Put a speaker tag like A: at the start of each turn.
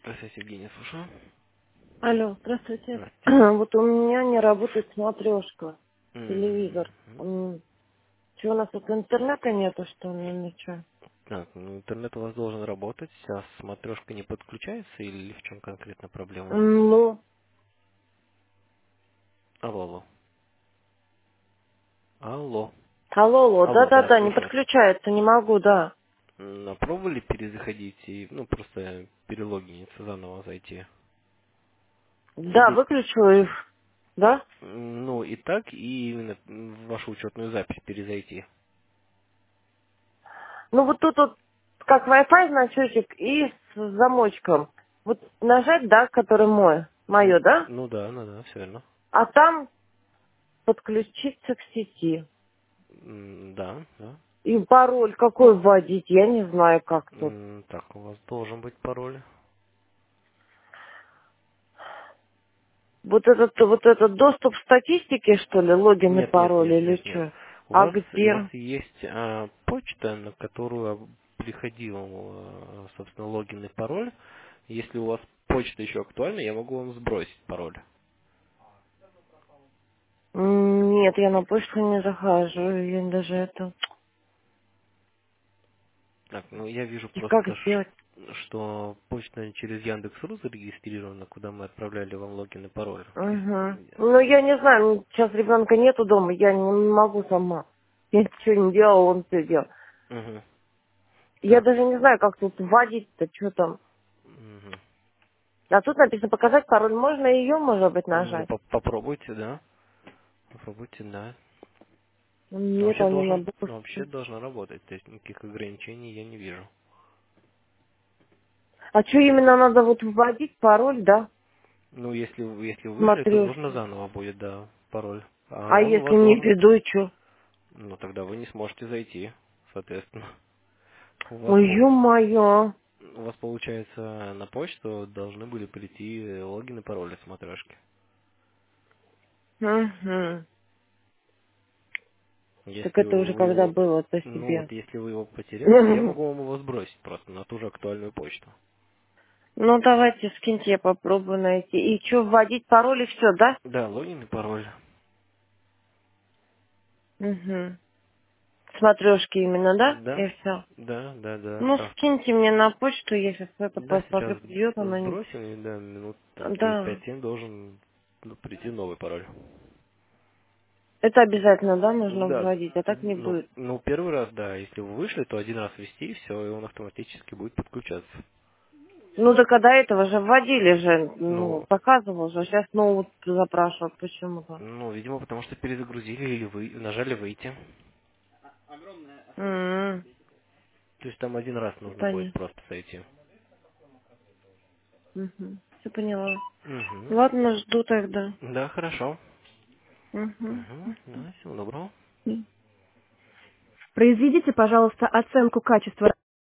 A: Здравствуйте, Евгений, слушаю.
B: Алло, здравствуйте.
A: Здрасте.
B: Вот у меня не работает смотрешка, телевизор.
A: Мгм.
B: Что, у нас тут интернета нету, что ли, или что?
A: Так, ну интернет у вас должен работать, а смотрешка не подключается или в чем конкретно проблема?
B: Ну,
A: Алло, алло. Алло.
B: алло, алло,
A: Алло, да,
B: да-да-да, не
A: слушаю вас.
B: подключается, не могу, да.
A: А пробовали перезаходить и, ну, просто перелогиниться, заново зайти?
B: Да,
A: Или,
B: выключила их, да?
A: ну, и так, и именно в вашу учетную запись перезайти.
B: Ну, вот тут вот как Wi-Fi значочек и с замочком. Вот нажать, да, который мое, да?
A: Ну да, все верно.
B: А там подключиться к сети.
A: Да, да.
B: И пароль какой вводить, я не знаю, как тут.
A: Так, у вас должен быть пароль.
B: Вот этот доступ к статистике, что ли, логин и
A: Нет, нет,
B: пароль
A: нет,
B: или
A: нет, нет.
B: что? А
A: У вас
B: где?
A: есть почта, на которую приходил, собственно, логин и пароль. Если у вас почта еще актуальна, я могу вам сбросить пароль.
B: Нет, я на почту не захожу, я даже это...
A: Так, ну я вижу
B: И как
A: просто,
B: сделать?
A: что почта через Яндекс.Ру зарегистрирована, куда мы отправляли вам логин и пароль.
B: Угу. Ну, я не знаю, сейчас ребенка нету дома, я не могу сама. Я ничего не делала, он все делал.
A: Мгм.
B: Я
A: Так.
B: даже не знаю, как тут вводить-то, что там.
A: Мгм.
B: А тут написано показать пароль, можно ее, может быть,
A: Ну,
B: нажать?
A: попробуйте, да. Попробуйте, да. Но
B: Нет, он не на
A: вообще
B: бусте.
A: должно работать, то есть никаких ограничений я не вижу.
B: А что именно надо вот вводить пароль, да?
A: Ну, если вы вышли, то нужно
B: Смотрешки.
A: заново будет, да, пароль. А
B: А
A: он у
B: если
A: вас
B: не
A: должен...
B: введу, и что?
A: Ну, тогда вы не сможете зайти, соответственно. У вас,
B: Ой, ё-моё.
A: у вас получается, на почту должны были прийти логин и пароль от смотрешки.
B: Угу. Так
A: Если
B: это уже
A: вы
B: когда
A: его...
B: было по
A: Ну,
B: себе.
A: вот если вы его потеряете, я могу вам его сбросить просто на ту же актуальную почту.
B: Ну, давайте, скиньте, я попробую найти. И что, вводить пароль и все, да?
A: Да, логин и пароль.
B: Угу. Смотрешки именно, да?
A: Да,
B: И все.
A: да.
B: Ну, скиньте мне на почту, я сейчас это
A: Да,
B: посмотрю,
A: сейчас
B: придет она.
A: сбросим, и да, минут там через
B: Да.
A: 5-7 должен прийти новый пароль.
B: Это обязательно, да, нужно
A: Да,
B: вводить, а так не будет.
A: ну, первый раз, да, если вы вышли, то один раз ввести, и все, и он автоматически будет подключаться.
B: Ну, да когда этого же вводили же, ну,
A: Ну,
B: показывал же, сейчас снова запрашивают почему-то.
A: видимо, потому что перезагрузили или вы нажали выйти.
B: М,
A: То есть там один раз нужно будет
B: Понятно.
A: просто зайти.
B: Все поняла.
A: Угу.
B: Ладно, жду тогда.
A: Да, хорошо.
B: Мгм.
A: Угу. Да, всего доброго.
B: Произведите, пожалуйста, оценку качества